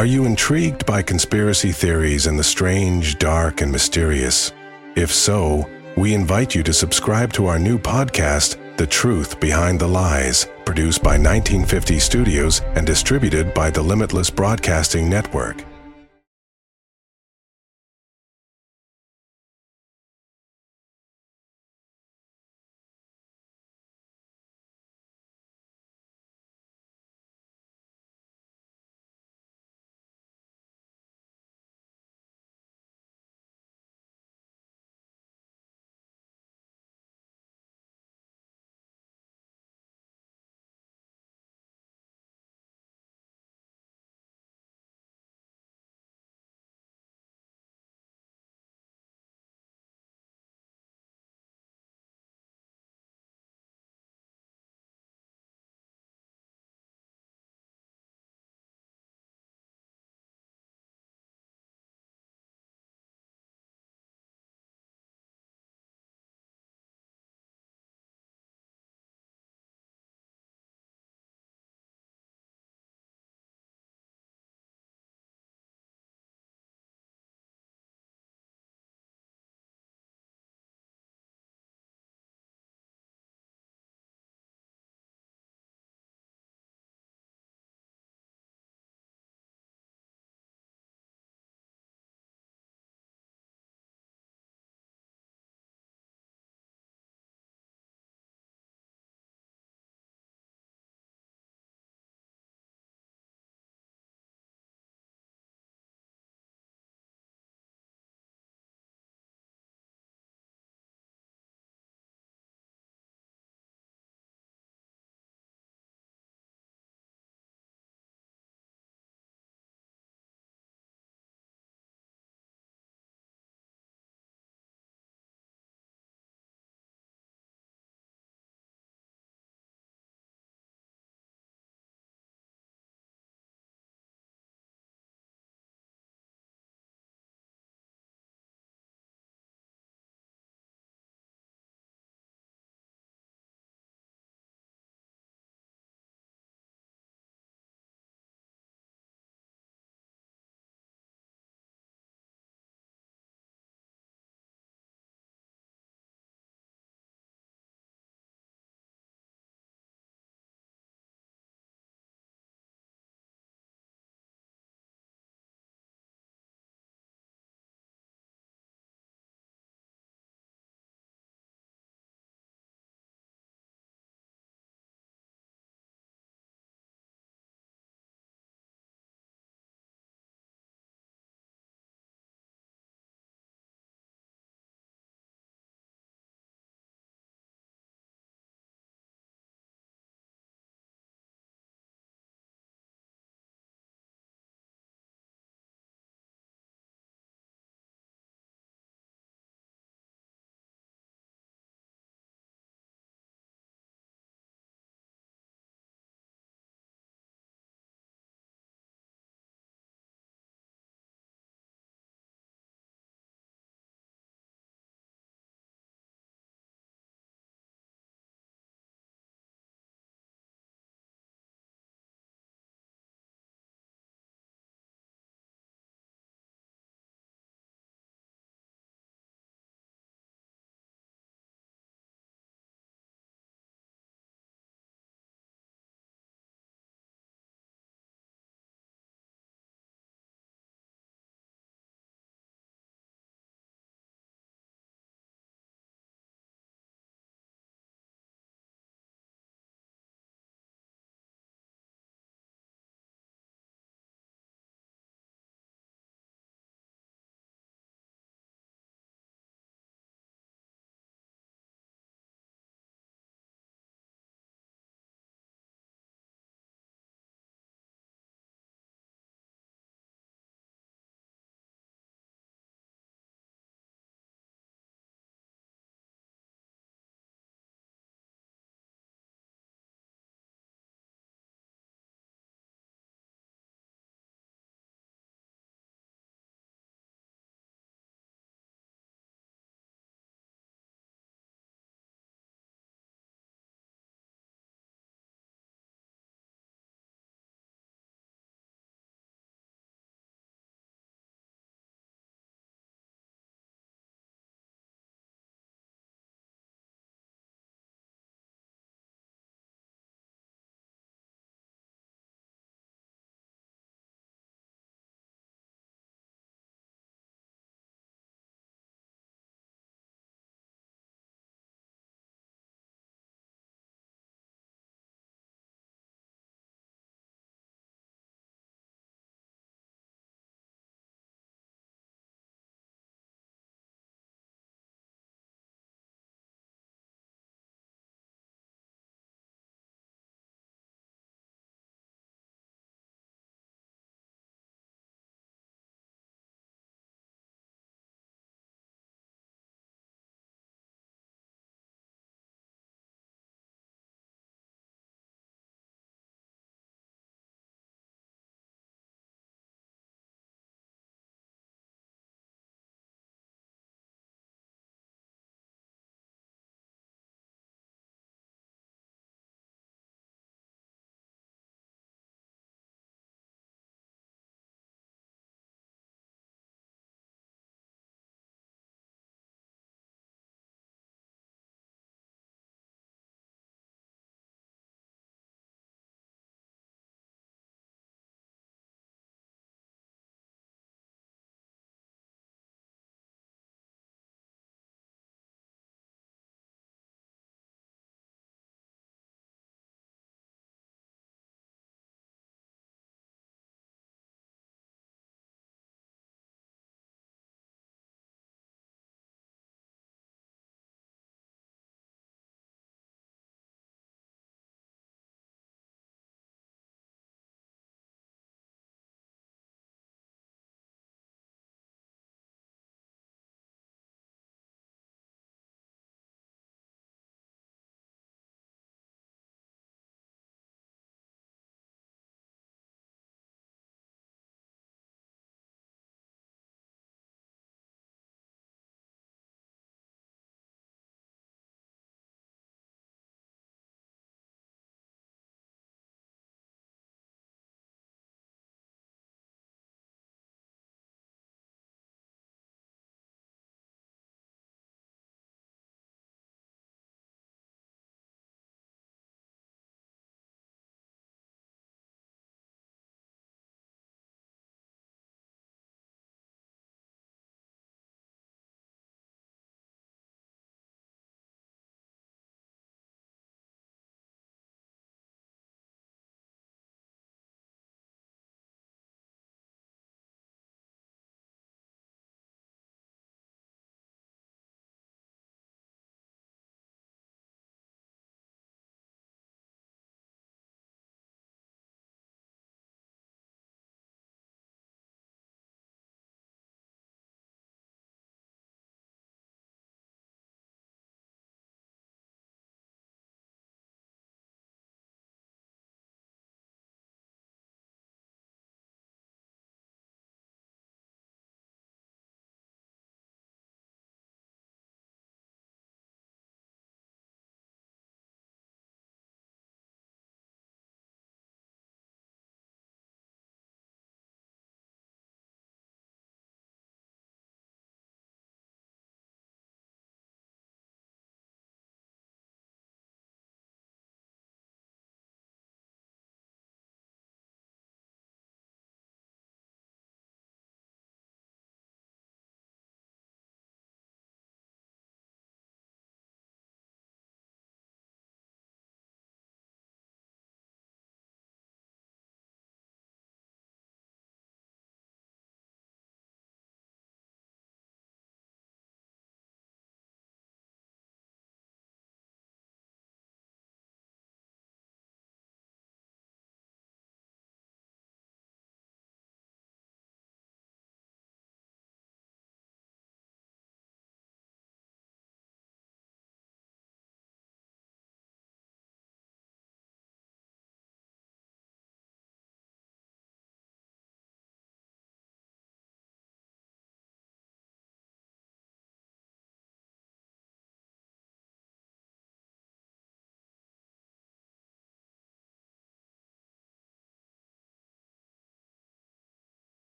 Are you intrigued by conspiracy theories and the strange, dark, and mysterious? If so, we invite you to subscribe to our new podcast, The Truth Behind the Lies, produced by 1950 Studios and distributed by the Limitless Broadcasting Network.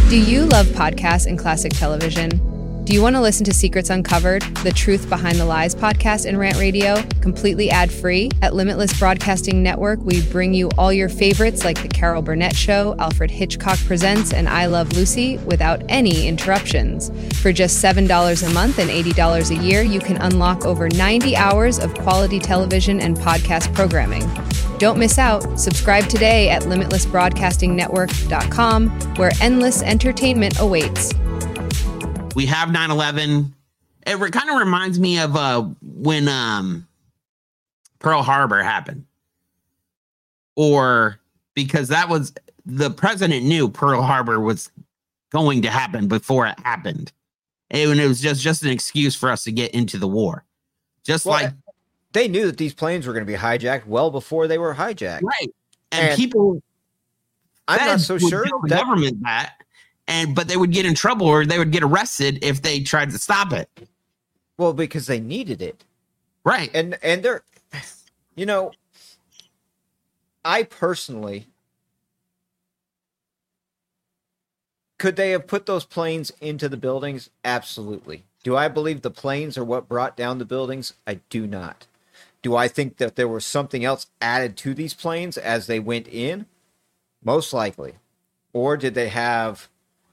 Do you love podcasts and classic television? Do you want to listen to Secrets Uncovered, the Truth Behind the Lies podcast and Rant Radio, completely ad-free? At Limitless Broadcasting Network, we bring you all your favorites like The Carol Burnett Show, Alfred Hitchcock Presents, and I Love Lucy without any interruptions. For just $7 a month and $80 a year, you can unlock over 90 hours of quality television and podcast programming. Don't miss out. Subscribe today at limitlessbroadcastingnetwork.com, where endless entertainment awaits. We have 9/11. It kind of reminds me of when Pearl Harbor happened. Or because that was the president knew Pearl Harbor was going to happen before it happened. And it was just an excuse for us to get into the war. They knew that these planes were going to be hijacked well before they were hijacked. Right. And people, I'm not so sure the government but they would get in trouble or they would get arrested if they tried to stop it. Well, because they needed it. Right. And they're, I personally, could they have put those planes into the buildings? Absolutely. Do I believe the planes are what brought down the buildings? I do not. Do I think that there was something else added to these planes as they went in? Most likely. Or did they have,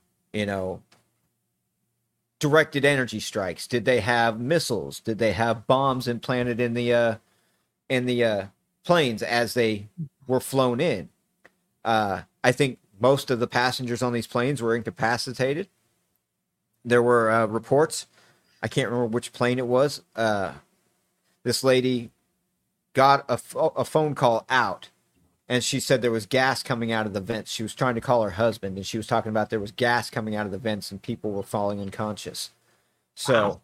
directed energy strikes? Did they have missiles? Did they have bombs implanted in the planes as they were flown in? I think most of the passengers on these planes were incapacitated. There were reports. I can't remember which plane it was. This lady got a phone call out, and she said there was gas coming out of the vents. She was trying to call her husband, and she was talking about there was gas coming out of the vents and people were falling unconscious. So,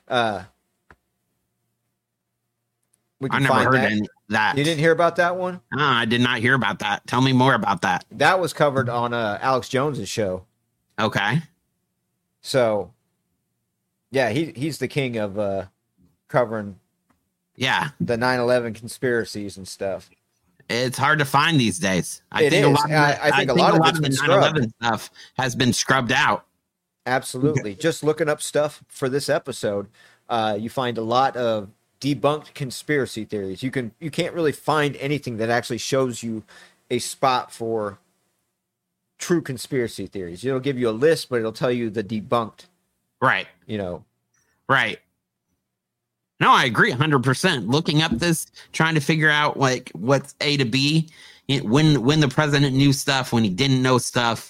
we can I never find heard that. You didn't hear about that one? No, I did not hear about that. Tell me more about that. That was covered on Alex Jones's show. Okay. So, yeah, he's the king of covering the 9/11 conspiracies and stuff. It's hard to find these days. I think a lot of the 9/11 stuff has been scrubbed out. Absolutely. Just looking up stuff for this episode, you find a lot of debunked conspiracy theories. You can't really find anything that actually shows you a spot for true conspiracy theories. It'll give you a list, but it'll tell you the debunked. Right. Right. No, I agree 100%. Looking up this, trying to figure out like what's A to B, when the president knew stuff, when he didn't know stuff,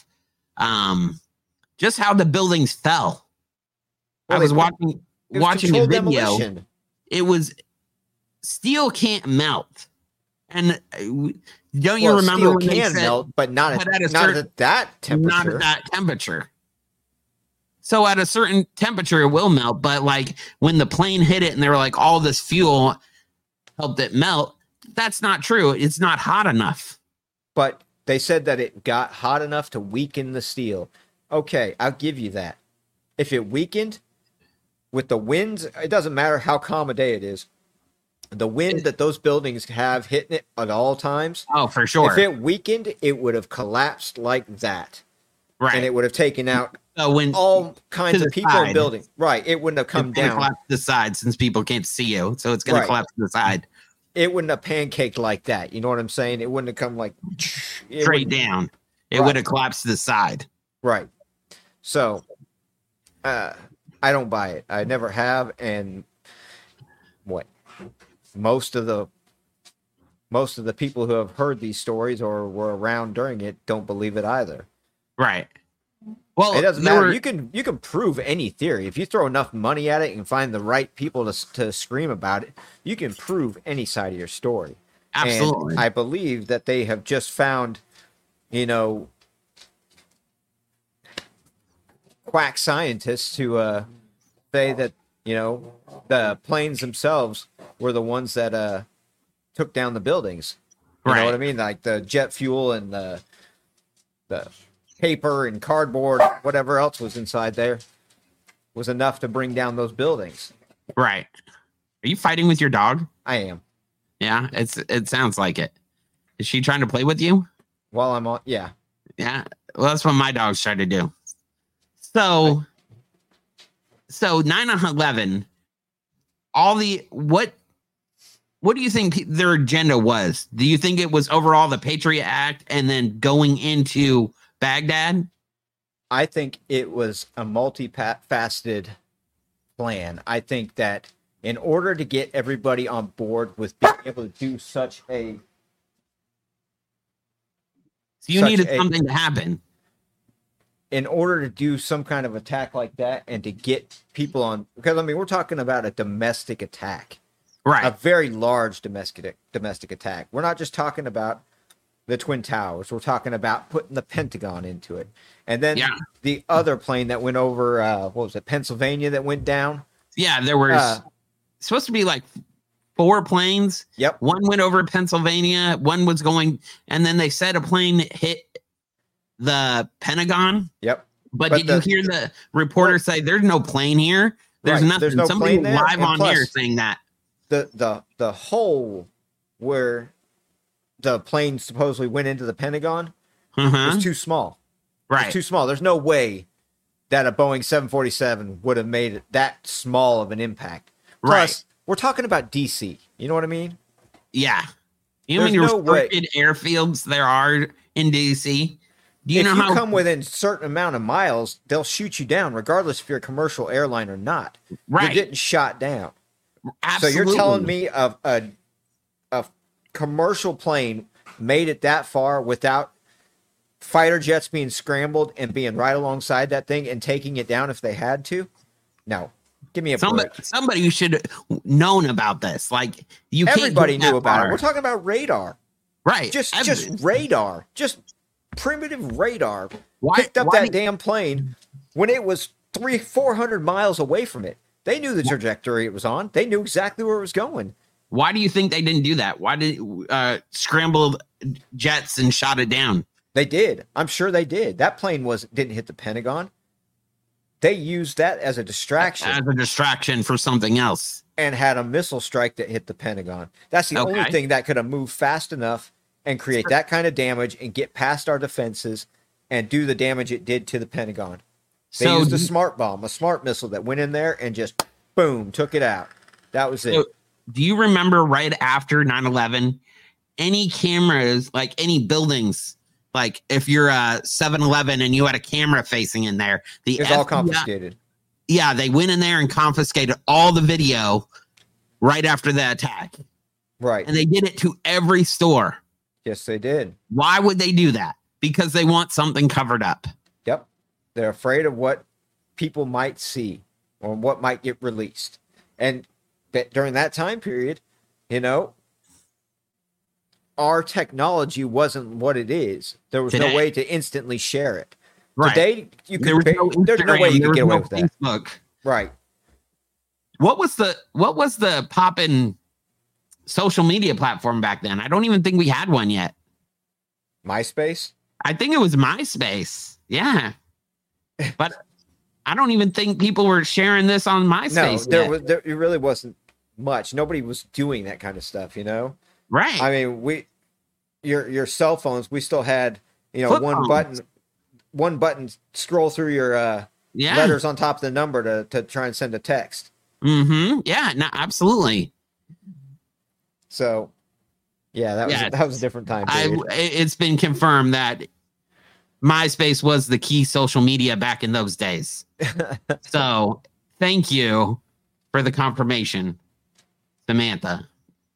just how the buildings fell. Well, I was watching a video. Demolition. It was steel can't melt, and don't you remember steel when can they said, melt, but not at that temperature. Not at that temperature. So at a certain temperature, it will melt. But like when the plane hit it and they were like, all this fuel helped it melt. That's not true. It's not hot enough. But they said that it got hot enough to weaken the steel. Okay, I'll give you that. If it weakened with the winds, it doesn't matter how calm a day it is. The wind that those buildings have hitting it at all times. Oh, for sure. If it weakened, it would have collapsed like that. Right. And it would have taken out when all kinds of people side. in buildings. Right. It wouldn't have come down. Collapse to the side since people can't see you. So it's going to collapse to the side. It wouldn't have pancaked like that. You know what I'm saying? It wouldn't have come like straight down. It would have collapsed to the side. Right. So I don't buy it. I never have. And most of the people who have heard these stories or were around during it don't believe it either. Right. Well, it doesn't matter. You can prove any theory. If you throw enough money at it and find the right people to scream about it, you can prove any side of your story. Absolutely. And I believe that they have just found, quack scientists to say that, the planes themselves were the ones that took down the buildings. You know what I mean? Like the jet fuel and the paper and cardboard, whatever else was inside there, was enough to bring down those buildings. Right. Are you fighting with your dog? I am. Yeah, it sounds like it. Is she trying to play with you? While I'm on, yeah. Yeah. Well, that's what my dogs try to do. So 9/11, what do you think their agenda was? Do you think it was overall the Patriot Act and then going into Baghdad? I think it was a multifaceted plan. I think that in order to get everybody on board with being able to do such a... So you needed something to happen. In order to do some kind of attack like that and to get people on... Because, I mean, we're talking about a domestic attack. Right. A very large domestic attack. We're not just talking about the Twin Towers. We're talking about putting the Pentagon into it. And then the other plane that went over, what was it, Pennsylvania that went down? Yeah, there was supposed to be like 4 planes. Yep. One went over Pennsylvania. One was going, and then they said a plane hit the Pentagon. Yep. But did you hear the reporter say there's no plane here? There's nothing. There's no Somebody plane live on here saying that. The hole where the plane supposedly went into the Pentagon was too small. Right. It's too small. There's no way that a Boeing 747 would have made it that small of an impact. Plus, we're talking about DC. You know what I mean? Yeah. You mean restricted airfields there are in DC? Do you know how... If you come within a certain amount of miles, they'll shoot you down, regardless if you're a commercial airline or not. Right. You're getting shot down. Absolutely. So you're telling me a commercial plane made it that far without fighter jets being scrambled and being right alongside that thing and taking it down if they had to? No. Give me a break. Somebody should have known about this. Like everybody knew about it. We're talking about radar. Right. Just radar. Just primitive radar. Picked up that damn plane when it was 300-400 miles away from it. They knew the trajectory it was on. They knew exactly where it was going. Why do you think they didn't do that? Why did scrambled jets and shot it down? They did. I'm sure they did. That plane didn't hit the Pentagon. They used that as a distraction. As a distraction for something else. And had a missile strike that hit the Pentagon. That's the only thing that could have moved fast enough and create that kind of damage and get past our defenses and do the damage it did to the Pentagon. They used a smart bomb, a smart missile that went in there and just, boom, took it out. That was it. Do you remember right after 9/11, any cameras, like any buildings, like if you're a 7-Eleven and you had a camera facing in there, it's all confiscated. Yeah, they went in there and confiscated all the video right after the attack. Right. And they did it to every store. Yes, they did. Why would they do that? Because they want something covered up. Yep. They're afraid of what people might see or what might get released. And during that time period, our technology wasn't what it is. There was no way to instantly share it. Right. Today, there's no way you could get away with that. Facebook. Right. What was the poppin' social media platform back then? I don't even think we had one yet. MySpace? I think it was MySpace. Yeah. But I don't even think people were sharing this on MySpace. No, it really wasn't much. Nobody was doing that kind of stuff, Right. I mean, your cell phones, we still had, one button scroll through your letters on top of the number to try and send a text. Mm-hmm. Yeah, no, absolutely. So, that was a different time period. It's been confirmed that MySpace was the key social media back in those days. So, thank you for the confirmation, Samantha.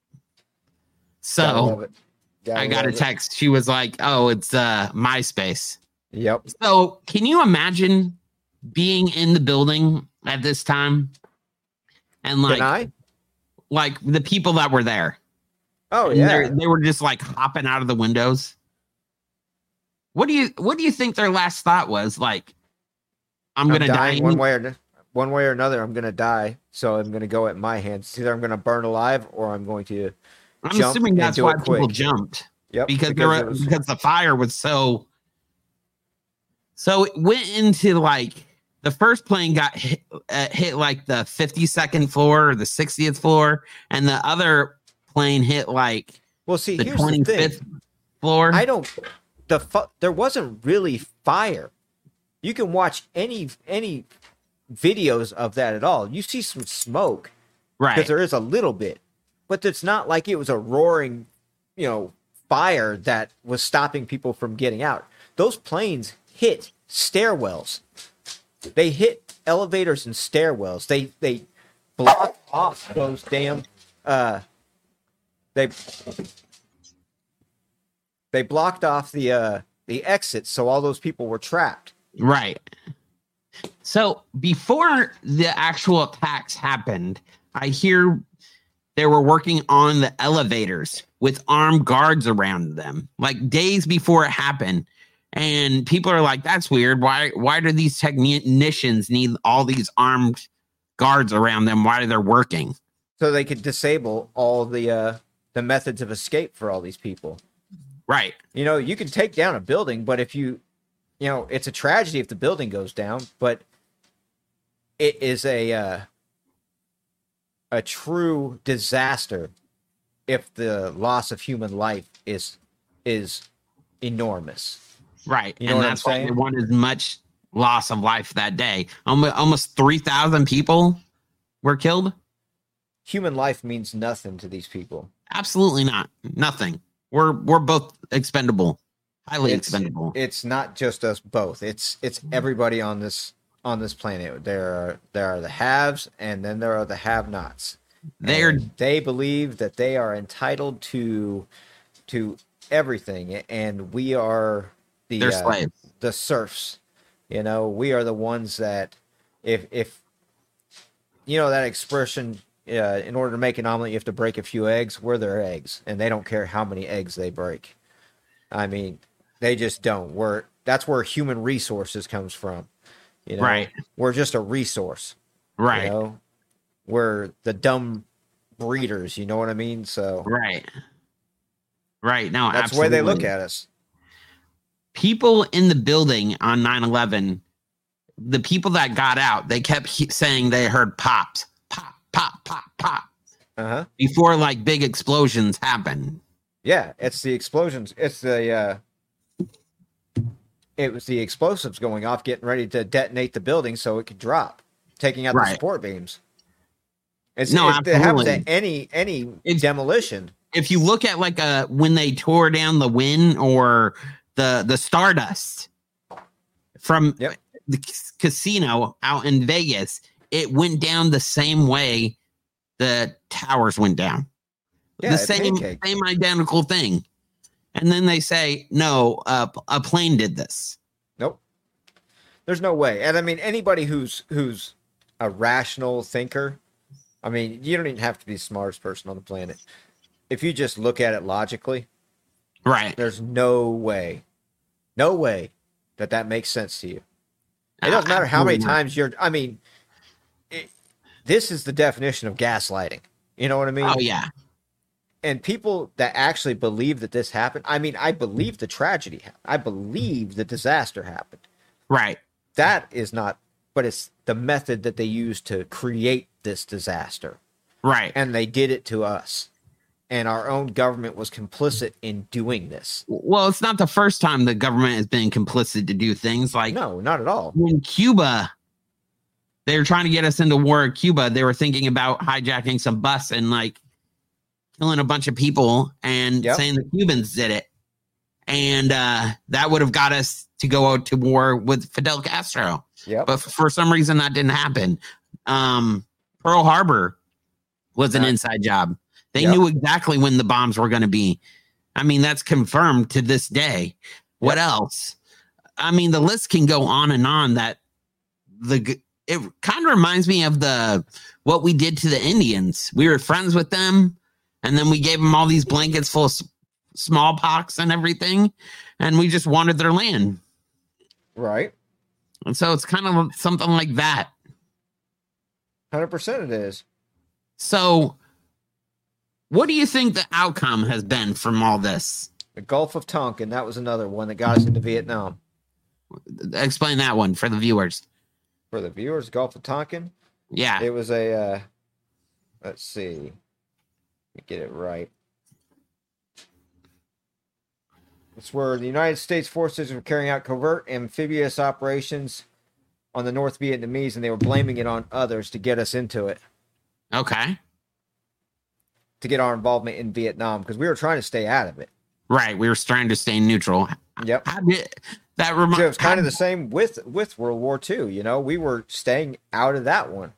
So, I got a text. She was like, "Oh, it's MySpace." Yep. So, can you imagine being in the building at this time and like the people that were there? Oh yeah, they were just like hopping out of the windows. What do you think their last thought was? Like, I'm gonna die one way or another. I'm gonna die, so I'm gonna go at my hands. Either I'm gonna burn alive or I'm going to. I'm assuming that's why people jumped. Yep, because the fire was so. So it went into like the first plane got hit like the 52nd floor or the 60th floor, and the other plane hit like the 25th floor. There wasn't really fire. You can watch any videos of that at all. You see some smoke, right? Because there is a little bit, but it's not like it was a roaring, fire that was stopping people from getting out. Those planes hit stairwells. They hit elevators and stairwells. They blocked off those damn. They blocked off the exits, so all those people were trapped. Right. So before the actual attacks happened, I hear they were working on the elevators with armed guards around them, like days before it happened. And people are like, that's weird. Why do these technicians need all these armed guards around them while they're working? So they could disable all the methods of escape for all these people. Right. You can take down a building, but if it's a tragedy if the building goes down, but it is a true disaster if the loss of human life is enormous. Right. You know and what that's I'm why saying? they wanted as much loss of life that day. Almost 3,000 people were killed. Human life means nothing to these people. Absolutely not. Nothing. We're both expendable. Highly expendable. It's not just us both. It's everybody on this planet. There are the haves, and then there are the have-nots. They believe that they are entitled to everything, and we are they're slaves. The serfs. We are the ones that if that expression. In order to make an omelet, you have to break a few eggs. We're their eggs, and they don't care how many eggs they break. I mean, they just don't. That's where human resources comes from. Right. We're just a resource. Right. We're the dumb breeders. You know what I mean? So. Right. Right. No, that's absolutely. the way they look at us. People in the building on 9/11, the people that got out, they kept saying they heard pops. Pop, pop, pop, pop. Uh-huh. Before like big explosions happen. Yeah, it's the explosions. It's it was the explosives going off, getting ready to detonate the building so it could drop, taking out the support beams. It happens at any demolition. If you look at like when they tore down the Wynn or the Stardust from the casino out in Vegas, it went down the same way the towers went down. Yeah, the same identical thing. And then they say, no, a plane did this. Nope. There's no way. And I mean, anybody who's a rational thinker, I mean, you don't even have to be the smartest person on the planet. If you just look at it logically, right? There's no way that makes sense to you. It doesn't matter how many times this is the definition of gaslighting. You know what I mean? Oh, yeah. And people that actually believe that this happened, I mean, I believe the tragedy happened. I believe the disaster happened. Right. That is not, but it's the method that they used to create this disaster. Right. And they did it to us. And our own government was complicit in doing this. Well, it's not the first time the government has been complicit to do things like... No, not at all. In Cuba, they were trying to get us into war in Cuba. They were thinking about hijacking some bus and like killing a bunch of people and saying the Cubans did it. And that would have got us to go out to war with Fidel Castro. Yep. But for some reason that didn't happen. Pearl Harbor was an inside job. They knew exactly when the bombs were going to be. I mean, that's confirmed to this day. What else? I mean, the list can go on and on. It kind of reminds me of what we did to the Indians. We were friends with them, and then we gave them all these blankets full of smallpox and everything, and we just wanted their land. Right. And so it's kind of something like that. 100% it is. So what do you think the outcome has been from all this? The Gulf of Tonkin, that was another one that got us into Vietnam. Explain that one for the viewers. For the viewers, Gulf of Tonkin? Yeah. It was a, let's see. Let me get it right. It's where the United States forces were carrying out covert amphibious operations on the North Vietnamese, and they were blaming it on others to get us into it. Okay. To get our involvement in Vietnam, because we were trying to stay out of it. Right. We were trying to stay neutral. Yep. That so it was kind of the same with World War II. You know, we were staying out of that one.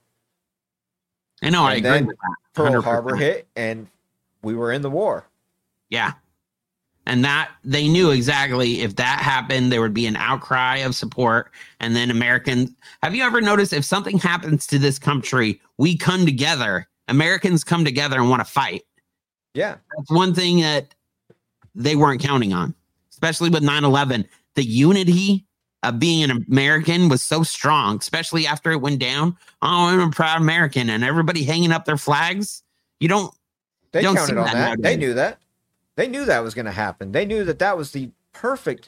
I know. I agree with that. Pearl Harbor hit, and we were in the war. Yeah. And that they knew exactly if that happened, there would be an outcry of support. And then Americans, have you ever noticed if something happens to this country, we come together, Americans come together and want to fight. Yeah. That's one thing that they weren't counting on, especially with 9/11. The unity of being an American was so strong, especially after it went down. Oh, I'm a proud American, and everybody hanging up their flags. They counted on that. They knew that. They knew that was going to happen. They knew that was the perfect.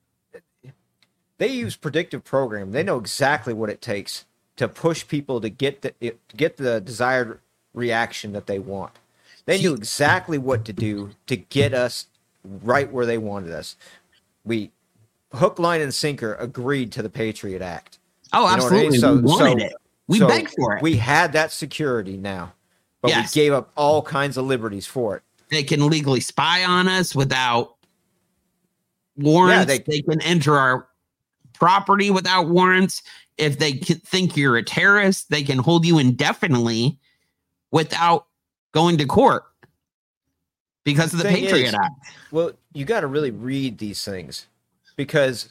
They use predictive programming. They know exactly what it takes to push people to get the desired reaction that they want. They knew exactly what to do to get us right where they wanted us. We hook, line, and sinker agreed to the Patriot Act. Oh, absolutely. We wanted it. We begged for it. We had that security now, but we gave up all kinds of liberties for it. They can legally spy on us without warrants. Yeah, they can enter our property without warrants. If they think you're a terrorist, they can hold you indefinitely without going to court because of the Patriot Act. Well, you got to really read these things because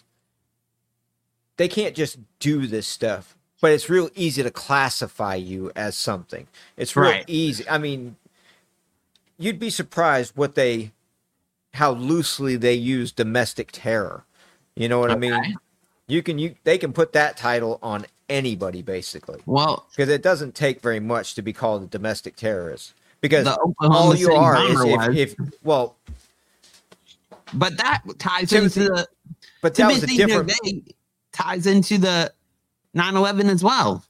they can't just do this stuff, but it's real easy to classify you as something. It's real easy. I mean, you'd be surprised how loosely they use domestic terror. You know what I mean? They can put that title on anybody basically. Well, because it doesn't take very much to be called a domestic terrorist. Because all you are is but that ties into the. But that was a different. Ties into the 9/11 as well.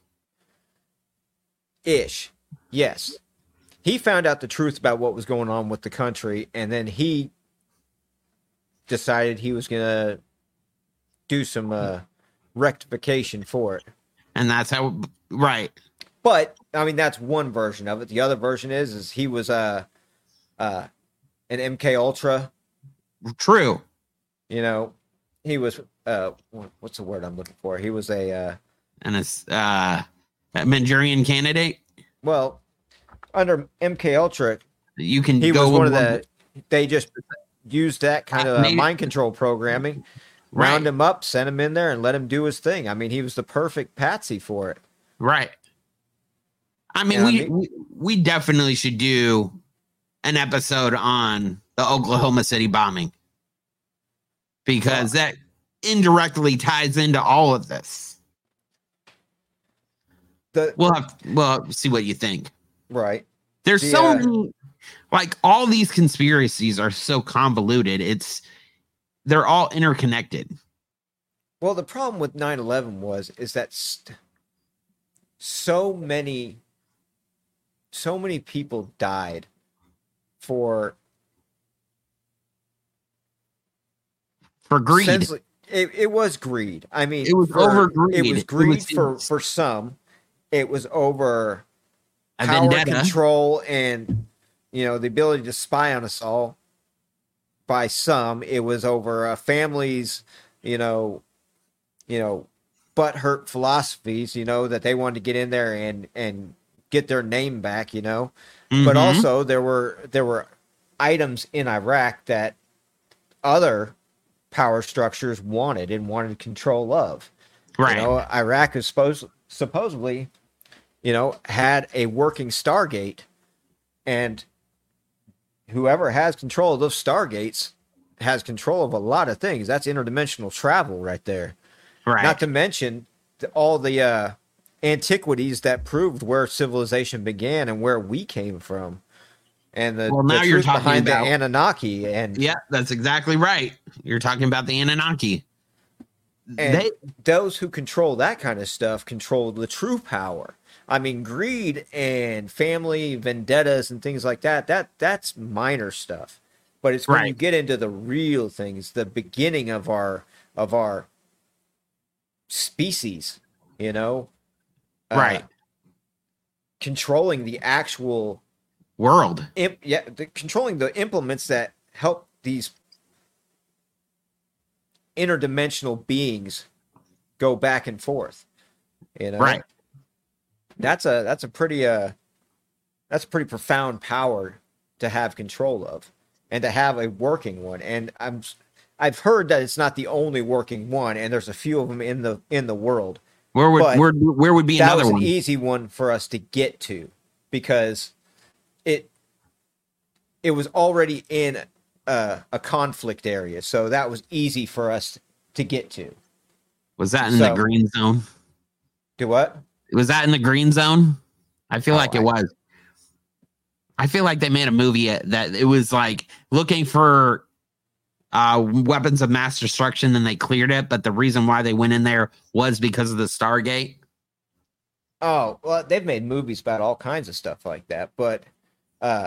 Ish, yes. He found out the truth about what was going on with the country, and then he decided he was going to do some rectification for it. And that's how, right. But, I mean, that's one version of it. The other version is he was an MK Ultra. True. You know, he was, what's the word I'm looking for? He was a Manchurian candidate? Well, under MK Ultra, you can. He was one of the. They just used that kind of mind control programming, round him up, sent him in there, and let him do his thing. I mean, he was the perfect patsy for it. Right. I mean, we definitely should do an episode on the Oklahoma City bombing because that indirectly ties into all of this. We'll see what you think. Right. There's so many, like all these conspiracies are so convoluted. They're all interconnected. Well, the problem with 9/11 is that so many people died for greed. It was greed. I mean, it was over greed. It was greed for some. It was over power, control, and the ability to spy on us all. By some, it was over families, butthurt philosophies, that they wanted to get in there and get their name back, Mm-hmm. But also there were items in Iraq that other power structures wanted control of. Right. Iraq is supposedly, had a working Stargate, and whoever has control of those Stargates has control of a lot of things. That's interdimensional travel right there. Right. Not to mention all the antiquities that proved where civilization began and where we came from. And the truth behind the Anunnaki. And yeah, that's exactly right. You're talking about the Anunnaki. And those who control that kind of stuff control the true power. I mean, greed and family vendettas and things like that's minor stuff. But it's when you get into the real things, the beginning of our species, right, controlling the actual world, controlling the implements that help these interdimensional beings go back and forth. Right. That's a pretty profound power to have control of, and to have a working one. And I've heard that it's not the only working one, and there's a few of them in the world. Where would be another one? That was an easy one for us to get to, because it was already in a conflict area, so that was easy for us to get to. Was that in the green zone? Do what? Was that in the green zone? I feel like it was. I feel like they made a movie that it was like looking for weapons of mass destruction, and they cleared it. But the reason why they went in there was because of the Stargate. Oh, well, they've made movies about all kinds of stuff like that. But the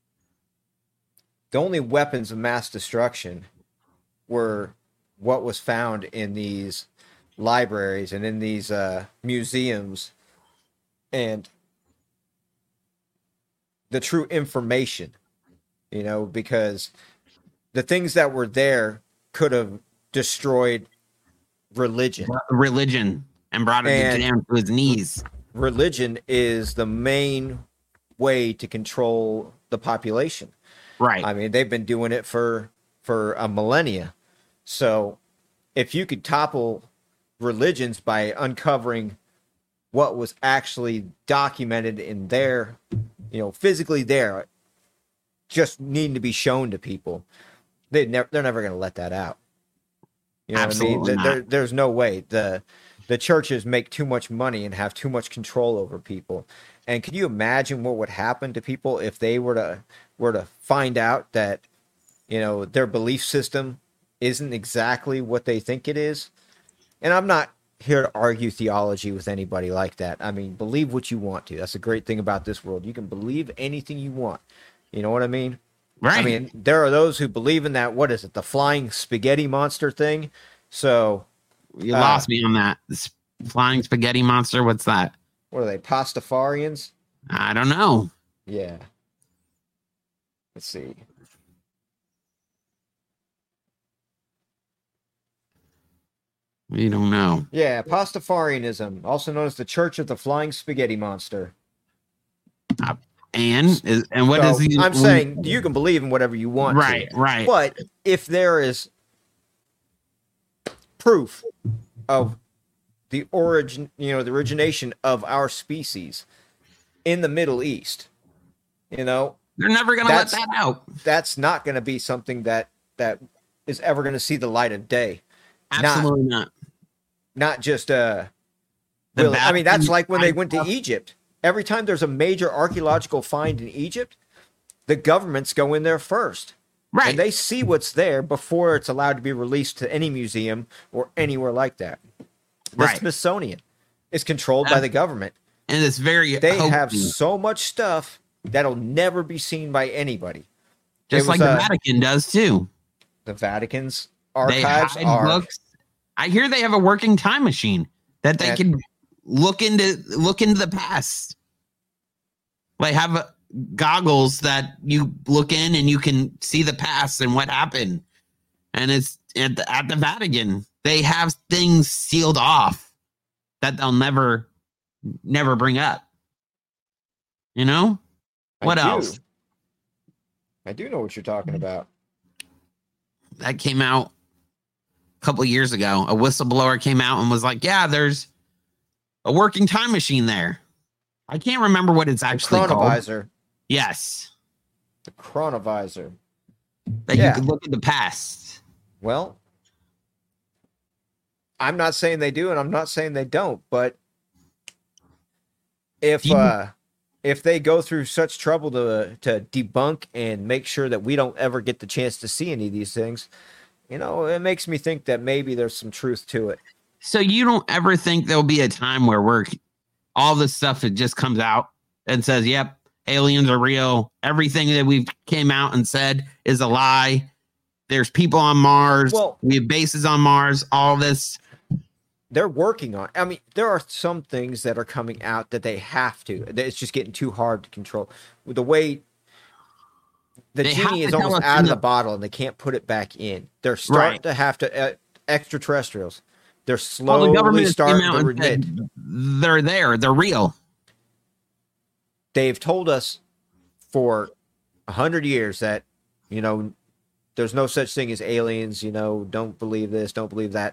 only weapons of mass destruction were what was found in these libraries and in these museums, and the true information, because the things that were there could have destroyed religion and brought it down to its knees. Religion is the main way to control the population. Right. I mean, they've been doing it for a millennia. So if you could topple religions by uncovering what was actually documented in there, physically there, just needing to be shown to people, they're never going to let that out. Absolutely what I mean? There's no way. The churches make too much money and have too much control over people. And can you imagine what would happen to people if they were to find out that, their belief system isn't exactly what they think it is? And I'm not here to argue theology with anybody like that. I mean, believe what you want to. That's the great thing about this world. You can believe anything you want. You know what I mean? Right. I mean, there are those who believe in that, what is it, the flying spaghetti monster thing? So you lost me on that. This flying spaghetti monster, what's that? What are they, Pastafarians? I don't know. Yeah. Let's see. We don't know. Yeah, Pastafarianism, also known as the Church of the Flying Spaghetti Monster. And what is he? I'm saying you can believe in whatever you want. Right, to, right. But if there is proof of the origin, the origination of our species in the Middle East, they're never going to let that out. That's not going to be something that is ever going to see the light of day. Absolutely not. Not just I mean, that's like when they went to Egypt. Every time there's a major archaeological find in Egypt, the governments go in there first. Right. And they see what's there before it's allowed to be released to any museum or anywhere like that. The Smithsonian is controlled by the government. And it's they have so much stuff that'll never be seen by anybody. Just like the Vatican does too. The Vatican's archives are books. I hear they have a working time machine that they can look into the past. Like have goggles that you look in and you can see the past and what happened. And it's at the Vatican. They have things sealed off that they'll never bring up. What else? I do know what you're talking about. That came out a couple of years ago. A whistleblower came out and was like, yeah, there's a working time machine there. I can't remember what it's actually called. Chronovisor. Yes. The Chronovisor. That you can look at the past. Well, I'm not saying they do, and I'm not saying they don't, but if they go through such trouble to debunk and make sure that we don't ever get the chance to see any of these things, it makes me think that maybe there's some truth to it. So you don't ever think there'll be a time where all this stuff, it just comes out and says, yep, aliens are real. Everything that we've came out and said is a lie. There's people on Mars. Well, we have bases on Mars. All this. They're working on. I mean, there are some things that are coming out that they have to. It's just getting too hard to control. The way the genie is almost out of the bottle and they can't put it back in. They're starting to have to extraterrestrials. They're slowly starting to admit they're there. They're real. They've told us for 100 years that, you know, there's no such thing as aliens. You know, don't believe this, don't believe that.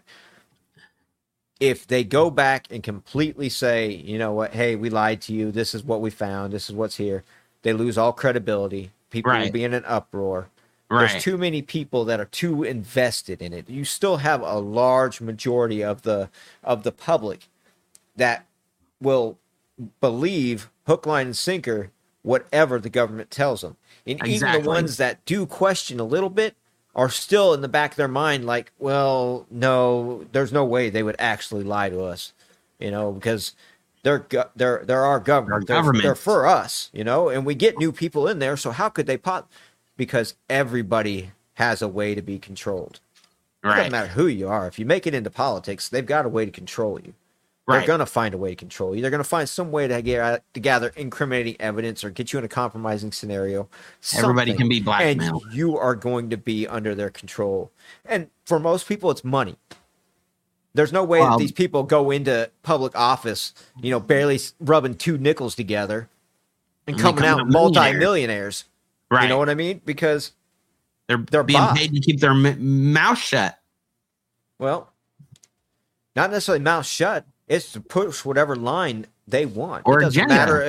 If they go back and completely say, you know what, hey, we lied to you. This is what we found. This is what's here. They lose all credibility. People will be in an uproar. There's too many people that are too invested in it. You still have a large majority of the public that will believe hook, line, and sinker whatever the government tells them. And even the ones that do question a little bit are still in the back of their mind like, well, no, there's no way they would actually lie to us, you know, because they're our government. They're for us, you know, and we get new people in there. So how could they because everybody has a way to be controlled. It doesn't matter who you are. If you make it into politics, they've got a way to control you. They're going to find a way to control you. They're going to find some way to gather incriminating evidence or get you in a compromising scenario. Everybody can be blackmailed. And you are going to be under their control. And for most people, it's money. There's no way that these people go into public office, you know, barely rubbing 2 nickels together and coming out multi-millionaires. You know what I mean? Because they're being paid to keep their mouth shut. Well, not necessarily mouth shut. It's to push whatever line they want. Or it doesn't agenda. matter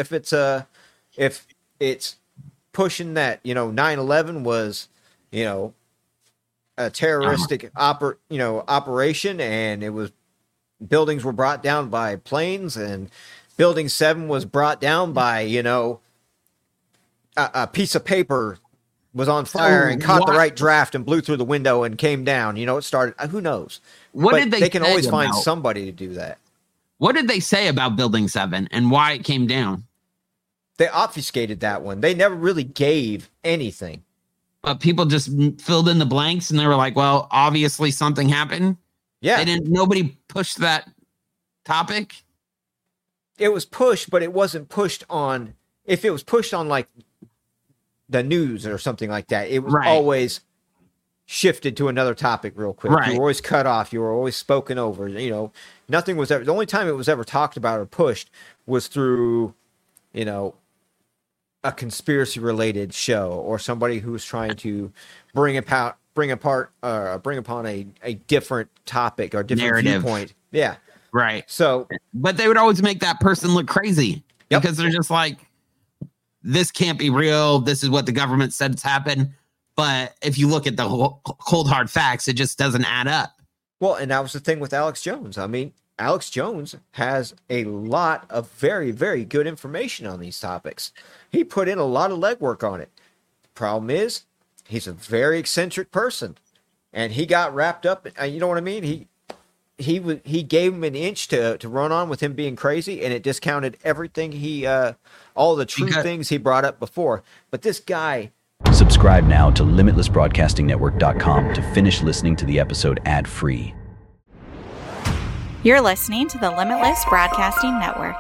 if it's pushing that, you know, 9/11 was, you know, a terroristic operation, and it was buildings were brought down by planes, and Building 7 was brought down by, you know, a piece of paper was on fire and caught the right draft and blew through the window and came down. You know, it started. Who knows? They can always find somebody to do that. What did they say about Building 7 and why it came down? They obfuscated that one. They never really gave anything. But people just filled in the blanks and they were like, well, obviously something happened. Yeah. Nobody pushed that topic. It was pushed, but it wasn't pushed on. If it was pushed on like the news or something like that, it was always shifted to another topic real quick. You were always cut off. You were always spoken over. You know, nothing was ever. The only time it was ever talked about or pushed was through, you know, a conspiracy related show or somebody who was trying to bring upon a different topic or different narrative viewpoint. Yeah. Right. So, but they would always make that person look crazy because they're just like, this can't be real. This is what the government said it's happened. But if you look at the cold hard facts, it just doesn't add up. Well, and that was the thing with Alex Jones. I mean, Alex Jones has a lot of very, very good information on these topics. He put in a lot of legwork on it. The problem is, he's a very eccentric person, and he got wrapped up. You know what I mean? He gave him an inch to run on with him being crazy, and it discounted everything all the true things he brought up before. But this guy. Subscribe now to LimitlessBroadcastingNetwork.com to finish listening to the episode ad-free. You're listening to the Limitless Broadcasting Network.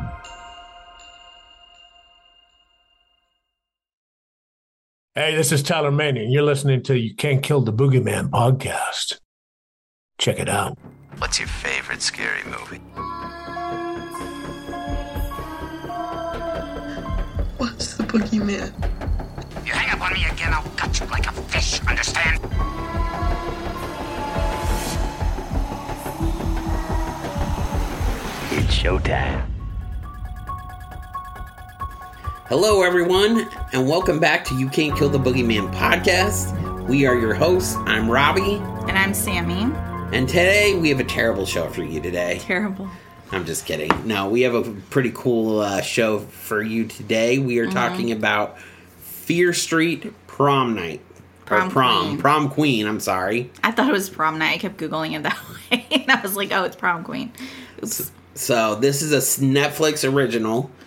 Hey, this is Tyler Manning. You're listening to You Can't Kill the Boogeyman podcast. Check it out. What's your favorite scary movie? What's the boogeyman? You hang up on me again, I'll cut you like a fish, understand? It's showtime. Hello, everyone, and welcome back to You Can't Kill the Boogeyman podcast. We are your hosts. I'm Robbie. And I'm Sammy. And today, we have a terrible show for you today. Terrible. I'm just kidding. No, we have a pretty cool show for you today. We are talking about Fear Street Prom Night. Prom Queen, I'm sorry. I thought it was Prom Night. I kept Googling it that way. And I was like, oh, it's Prom Queen. Oops. So this is a Netflix original.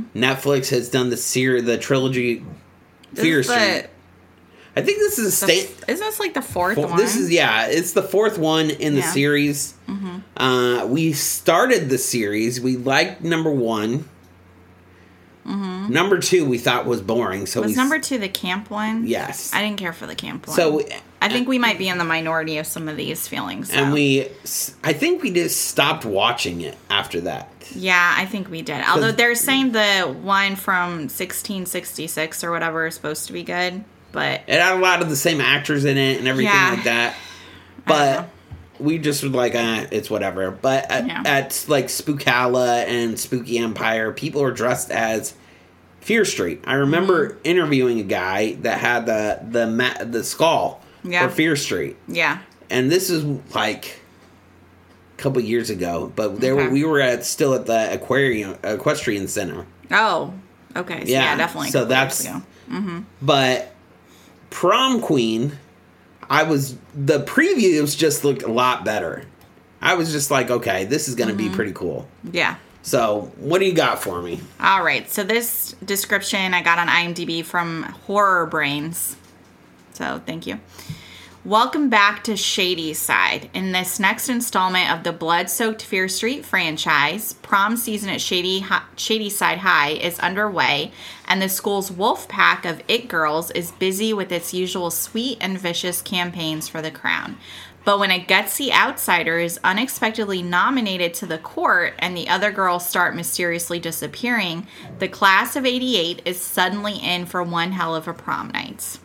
Netflix has done the trilogy Fear Street. I think this is Isn't this like the fourth one? It's the fourth one in the series. Mm-hmm. We started the series. We liked number 1. Mm-hmm. Number 2 we thought was boring. So was number 2 the camp one? Yes. I didn't care for the camp one. So I think we might be in the minority of some of these feelings. So. And I think we just stopped watching it after that. Yeah, I think we did. Although they're saying the one from 1666 or whatever is supposed to be good. But it had a lot of the same actors in it and everything like that. But we just were like, it's whatever. But at like Spookala and Spooky Empire, people were dressed as Fear Street. I remember interviewing a guy that had the skull for Fear Street. Yeah. And this is like a couple years ago. But we were still at the Equestrian Center. Oh, okay. So yeah, definitely. So that's years ago. Mm-hmm. But Prom Queen, the previews just looked a lot better. I was just like, okay, this is going to be pretty cool. Yeah. So, what do you got for me? All right. So, this description I got on IMDb from Horror Brains. So, thank you. Welcome back to Shadyside. In this next installment of the blood-soaked Fear Street franchise, prom season at Shadyside High is underway, and the school's wolf pack of it girls is busy with its usual sweet and vicious campaigns for the crown. But when a gutsy outsider is unexpectedly nominated to the court and the other girls start mysteriously disappearing, the class of '88 is suddenly in for one hell of a prom night.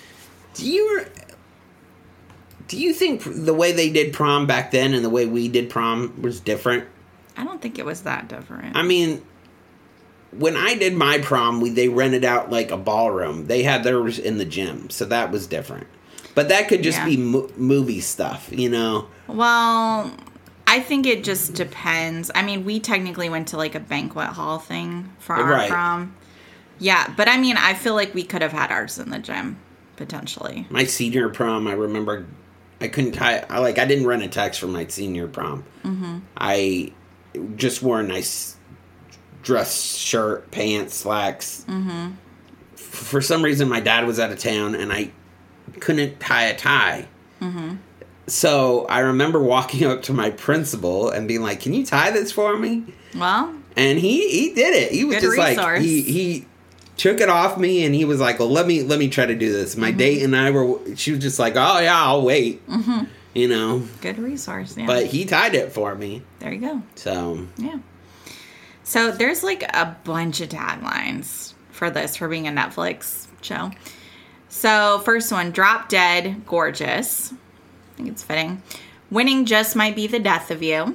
Do you think the way they did prom back then and the way we did prom was different? I don't think it was that different. I mean, when I did my prom, they rented out like a ballroom. They had theirs in the gym, so that was different. But that could just be movie stuff, you know? Well, I think it just depends. I mean, we technically went to like a banquet hall thing for our prom. Yeah, but I mean, I feel like we could have had ours in the gym, potentially. My senior prom, I remember I couldn't I didn't rent a tux for my senior prom. Mm-hmm. I just wore a nice dress shirt, pants, slacks. Mm-hmm. For some reason, my dad was out of town, and I couldn't tie a tie. Mm-hmm. So I remember walking up to my principal and being like, "Can you tie this for me?" Well, and he did it. He was just resource. Like he took it off me, and he was like, "Well, let me try to do this." My date and she was just like, "Oh yeah, I'll wait." Mm-hmm. You know, good resource. Yeah. But he tied it for me. There you go. So yeah. So there's like a bunch of taglines for being a Netflix show. So first one, Drop Dead Gorgeous. I think it's fitting. Winning just might be the death of you.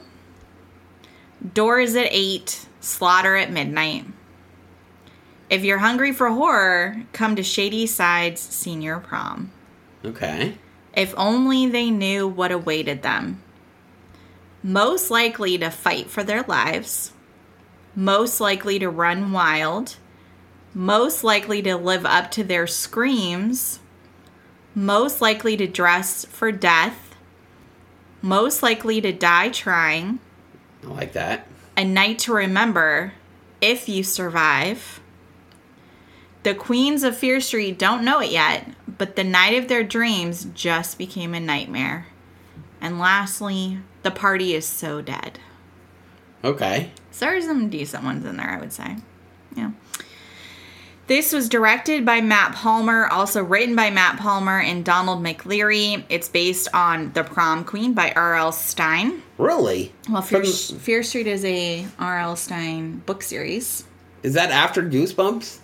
Doors at 8, slaughter at midnight. If you're hungry for horror, come to Shadyside's senior prom. Okay. If only they knew what awaited them. Most likely to fight for their lives. Most likely to run wild. Most likely to live up to their screams. Most likely to dress for death. Most likely to die trying. I like that. A night to remember if you survive. The queens of Fear Street don't know it yet, but the night of their dreams just became a nightmare. And lastly, the party is so dead. Okay. So there's some decent ones in there, I would say. Yeah. This was directed by Matt Palmer, also written by Matt Palmer and Donald McLeary. It's based on The Prom Queen by R.L. Stine. Really? Well, Fear Street is a R.L. Stine book series. Is that after Goosebumps?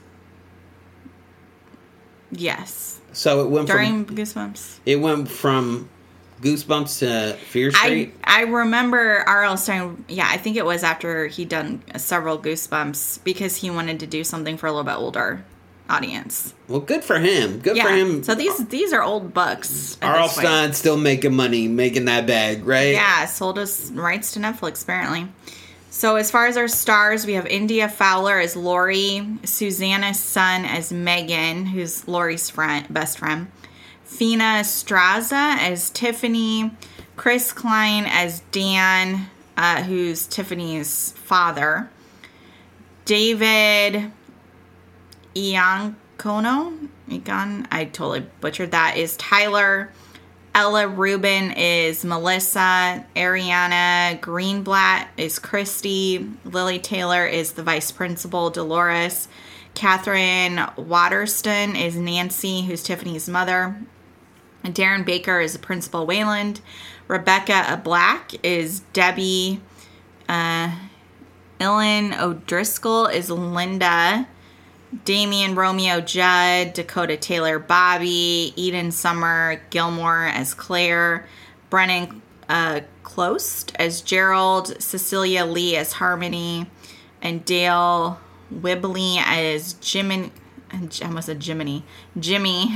Yes. So it went during Goosebumps. It went from Goosebumps to Fear Street? I remember R.L. Stine, I think it was after he'd done several Goosebumps because he wanted to do something for a little bit older audience. Well, good for him. Good for him. So these are old books. R.L. Stine's still making money, making that bag, right? Yeah, sold us rights to Netflix, apparently. So as far as our stars, we have India Fowler as Lori, Susanna Sun as Megan, who's Lori's best friend, Fina Straza as Tiffany, Chris Klein as Dan, who's Tiffany's father, David Iancono, I totally butchered that, is Tyler. Ella Rubin is Melissa. Ariana Greenblatt is Christy. Lily Taylor is the vice principal, Dolores. Catherine Waterston is Nancy, who's Tiffany's mother. And Darren Baker is the principal, Wayland. Rebecca Black is Debbie. Ellen O'Driscoll is Linda. Damian Romeo Judd, Dakota Taylor Bobby, Eden Summer Gilmore as Claire, Brennan Clost as Gerald, Cecilia Lee as Harmony, and Dale Wibley as Jimmy. I almost said Jiminy. Jimmy.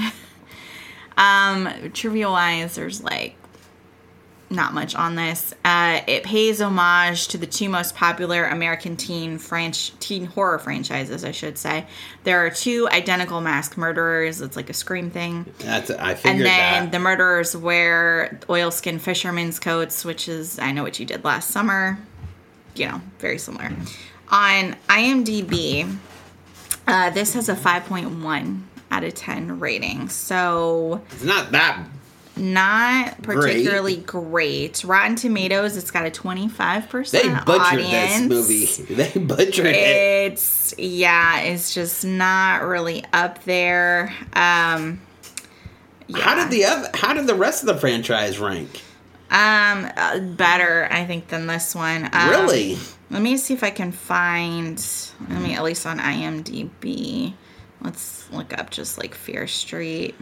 Trivia-wise, there's like not much on this. It pays homage to the two most popular American teen horror franchises, I should say. There are two identical masked murderers. It's like a Scream thing. I figured that. And then the murderers wear oilskin fisherman's coats, which is I Know What You Did Last Summer. You know, very similar. On IMDb, this has a 5.1 out of 10 rating. So it's not that particularly great. Rotten Tomatoes, it's got a 25% They butchered audience. this movie. They butchered it. It's just not really up there. Yeah. How did the rest of the franchise rank? Better, I think, than this one. Really? Let me see if I can find. At least on IMDb. Let's look up just like Fear Street.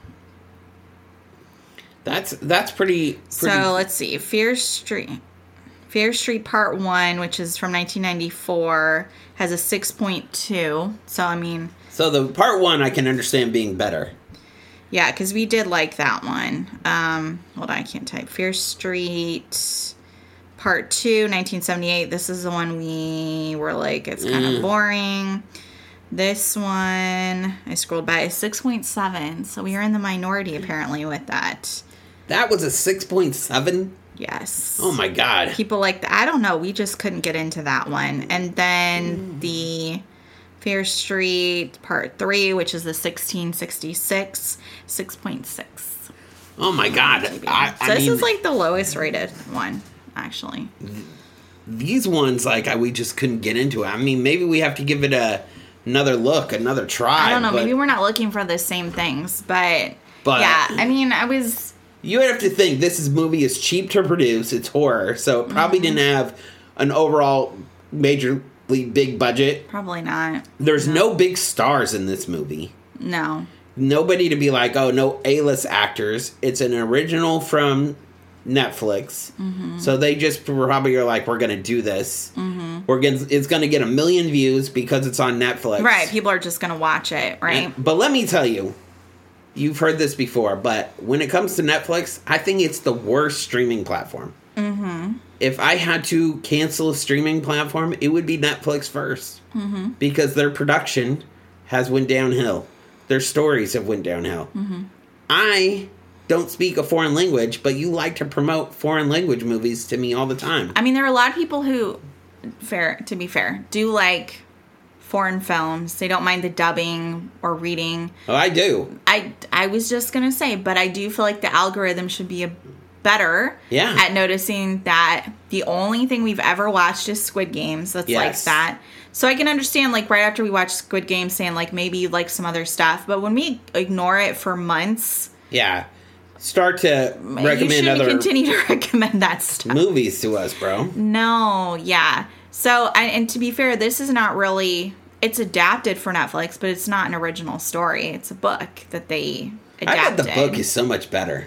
That's pretty. So let's see. Fear Street Part 1, which is from 1994, has a 6.2. So, I mean... So the Part 1 I can understand being better. Yeah, because we did like that one. Hold on, I can't type. Fear Street Part 2, 1978. This is the one we were like, it's kind of boring. This one, I scrolled by, is 6.7. So we were in the minority, apparently, with that. That was a 6.7? Yes. Oh, my God. People like that. I don't know. We just couldn't get into that one. And then the Fear Street Part 3, which is the 1666, 6.6. Oh, my God. This is like the lowest rated one, actually. These ones, we just couldn't get into it. I mean, maybe we have to give it another look, another try. I don't know. Maybe we're not looking for the same things. But yeah, I mean, You have to think, this movie is cheap to produce. It's horror. So it probably didn't have an overall majorly big budget. Probably not. There's no big stars in this movie. No. Nobody to be like, oh, no A-list actors. It's an original from Netflix. Mm-hmm. So they just probably are like, we're going to do this. Mm-hmm. It's going to get 1 million views because it's on Netflix. Right. People are just going to watch it, right? But let me tell you, you've heard this before, but when it comes to Netflix, I think it's the worst streaming platform. Mm-hmm. If I had to cancel a streaming platform, it would be Netflix first. Mm-hmm. Because their production has went downhill. Their stories have went downhill. Mm-hmm. I don't speak a foreign language, but you like to promote foreign language movies to me all the time. I mean, there are a lot of people who, to be fair, do like foreign films. They don't mind the dubbing or reading. Oh, I do. I was just going to say, but I do feel like the algorithm should be better at noticing that the only thing we've ever watched is Squid Games. That's like that. So I can understand, like, right after we watch Squid Game saying, like, maybe you like some other stuff. But when we ignore it for months... Yeah. Start to recommend other... continue to recommend that stuff. Movies to us, bro. No, yeah. So, and to be fair, this is not really... It's adapted for Netflix, but it's not an original story. It's a book that they adapted. I bet the book is so much better.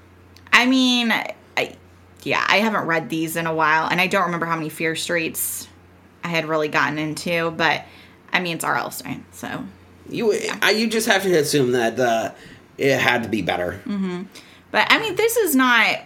I mean, I haven't read these in a while, and I don't remember how many Fear Streets I had really gotten into, but, I mean, it's R.L. Stine, so... You just have to assume that it had to be better. Mm-hmm. But, I mean, this is not...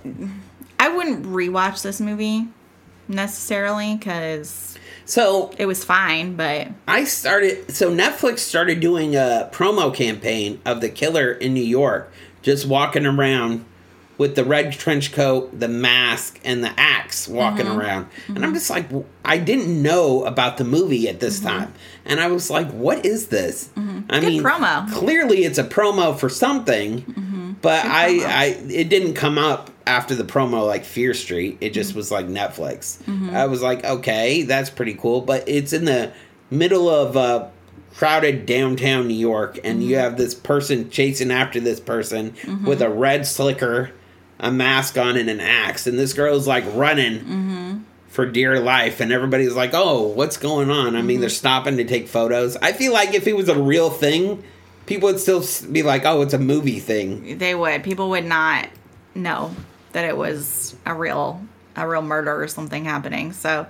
I wouldn't rewatch this movie, necessarily, because... So it was fine, but Netflix started doing a promo campaign of the killer in New York, just walking around with the red trench coat, the mask, and the axe walking around. And I'm just like, I didn't know about the movie at this time. And I was like, what is this? I mean, promo. Clearly it's a promo for something, but it didn't come up after the promo like Fear Street. It just was like Netflix. I was like, okay, that's pretty cool. But it's in the middle of crowded downtown New York, and you have this person chasing after this person with a red slicker, a mask on, and an axe. And this girl's like running for dear life, and everybody's like, oh, what's going on? I mean, they're stopping to take photos. I feel like if it was a real thing, people would still be like, oh, it's a movie thing. They would. People would not know that it was a real murder or something happening. So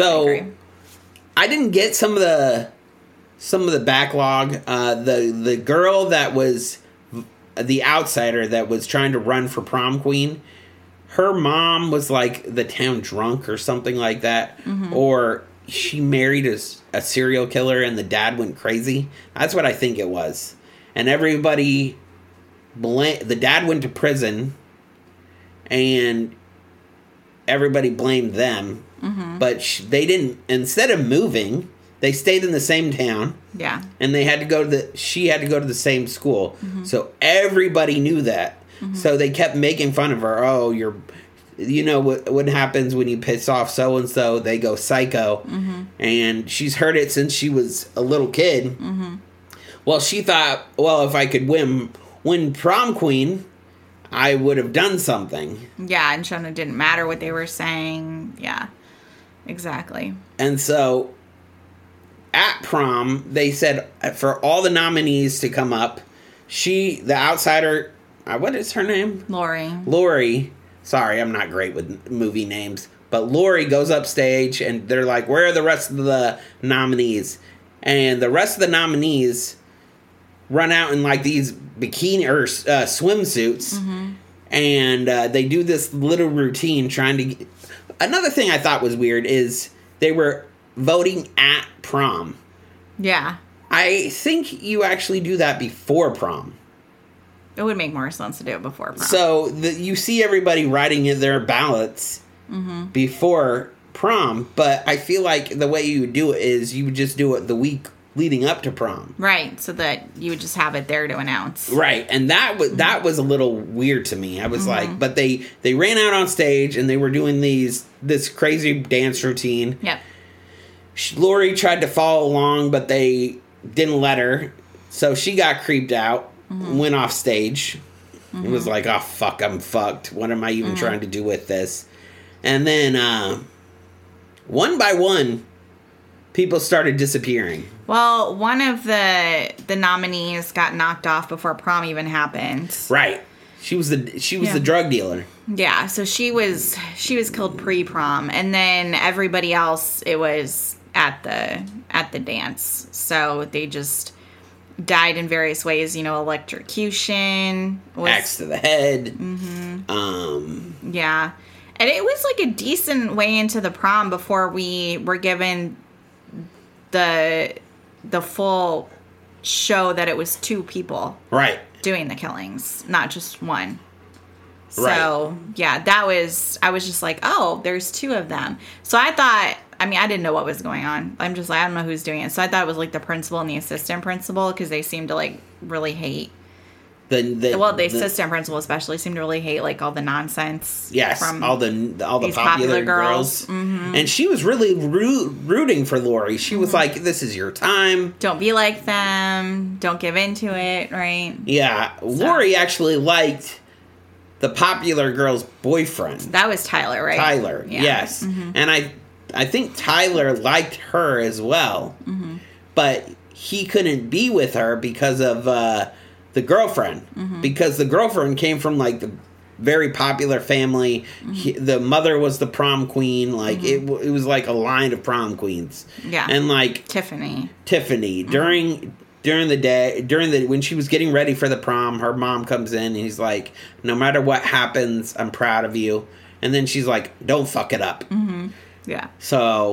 I didn't get some of the backlog. The girl that was the outsider that was trying to run for prom queen, her mom was like the town drunk or something like that, or she married a serial killer and the dad went crazy. That's what I think it was. And everybody the dad went to prison, and everybody blamed them. But they didn't. Instead of moving, they stayed in the same town. Yeah. And they had to go to she had to go to the same school. So everybody knew that. So they kept making fun of her. Oh, you know what happens when you piss off so and so? They go psycho. And she's heard it since she was a little kid. Well, she thought, well, if I could win prom queen, I would have done something. Yeah, and Shona didn't matter what they were saying. Yeah, exactly. And so at prom, they said for all the nominees to come up, the outsider, what is her name? Lori. Sorry, I'm not great with movie names. But Lori goes upstage, and they're like, where are the rest of the nominees? And the rest of the nominees run out in like these bikini or swimsuits. And they do this little routine trying to get... Another thing I thought was weird is they were voting at prom. Yeah. I think you actually do that before prom. It would make more sense to do it before prom. So you see everybody writing in their ballots before prom, but I feel like the way you would do it is you would just do it the week leading up to prom. Right, so that you would just have it there to announce. Right, and that was a little weird to me. I was like, but they ran out on stage and they were doing this crazy dance routine. Yep. Lori tried to follow along, but they didn't let her. So she got creeped out, went off stage. It was like, oh, fuck, I'm fucked. What am I even trying to do with this? And then, one by one, people started disappearing. Well, one of the nominees got knocked off before prom even happened. Right. She was the drug dealer. Yeah, so she was killed pre-prom, and then everybody else, it was at the dance. So they just died in various ways. You know, electrocution, axe to the head. Yeah, and it was like a decent way into the prom before we were given the full show that it was two people doing the killings, not just one. So, yeah, I was just like, oh, there's two of them. So I thought, I didn't know what was going on. I'm just like, I don't know who's doing it. So I thought it was like the principal and the assistant principal, because they seemed to like really hate. The assistant principal especially seemed to really hate like all the nonsense. Yes, from all the popular girls. And she was really rooting for Lori. She was like, "This is your time. Don't be like them. Don't give into it." Right? Yeah, so. Lori actually liked the popular girl's boyfriend. That was Tyler, right? Tyler, yeah. Yes, and I think Tyler liked her as well, but he couldn't be with her because of. The girlfriend, because the girlfriend came from like the very popular family. The mother was the prom queen. Like it was like a line of prom queens. Yeah, and like Tiffany during the day when she was getting ready for the prom, her mom comes in and he's like, "No matter what happens, I'm proud of you." And then she's like, "Don't fuck it up." Yeah. So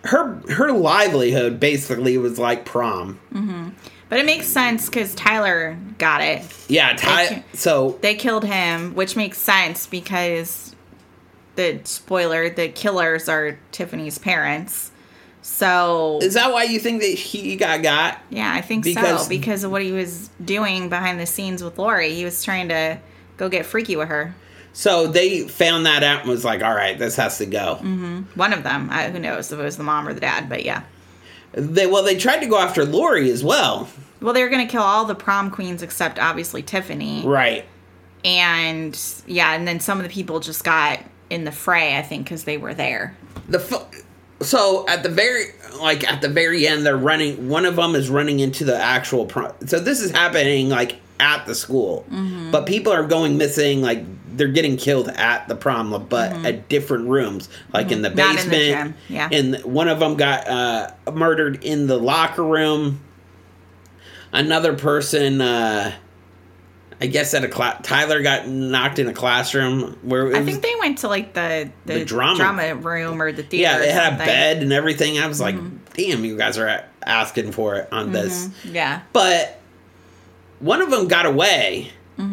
her livelihood basically was like prom. Mm-hmm. But it makes sense because Tyler got it. Yeah, so they killed him, which makes sense because the killers are Tiffany's parents. So is that why you think that he got? Yeah, I think so because of what he was doing behind the scenes with Lori. He was trying to go get freaky with her. So they found that out and was like, all right, this has to go. Mm-hmm. One of them. Who knows if it was the mom or the dad, but yeah. They tried to go after Lori as well. Well, they were going to kill all the prom queens except obviously Tiffany. Right. And yeah, and then some of the people just got in the fray, I think, because they were there. So at the very end, they're running. One of them is running into the actual prom. So this is happening like at the school, but people are going missing. Like they're getting killed at the prom, but at different rooms, like in the basement. Not in the gym. Yeah. And one of them got murdered in the locker room. Another person, I guess at Tyler got knocked in a classroom where I think they went to like the drama room or the theater. Yeah, it had a bed and everything. I was like, damn, you guys are asking for it on this. Yeah. But one of them got away,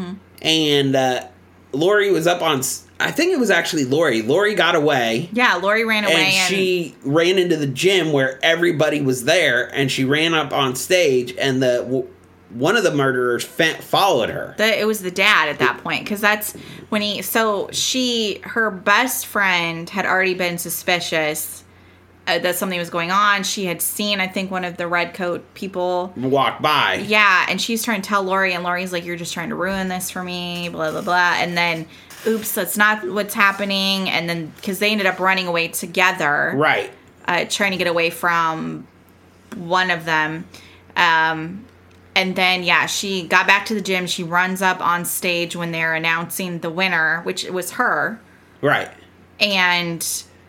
and Lori was up on. I think it was actually Lori. Lori got away. Yeah, Lori ran away. And she ran into the gym where everybody was there, and she ran up on stage, and one of the murderers followed her. It was the dad at that point, because that's when her best friend had already been suspicious that something was going on. She had seen, I think, one of the red coat people walk by. Yeah, and she's trying to tell Lori, and Lori's like, you're just trying to ruin this for me, blah, blah, blah. And then, oops, that's not what's happening. And then, because they ended up running away together. Right. Trying to get away from one of them. And then, yeah, she got back to the gym. She runs up on stage when they're announcing the winner, which was her. Right. And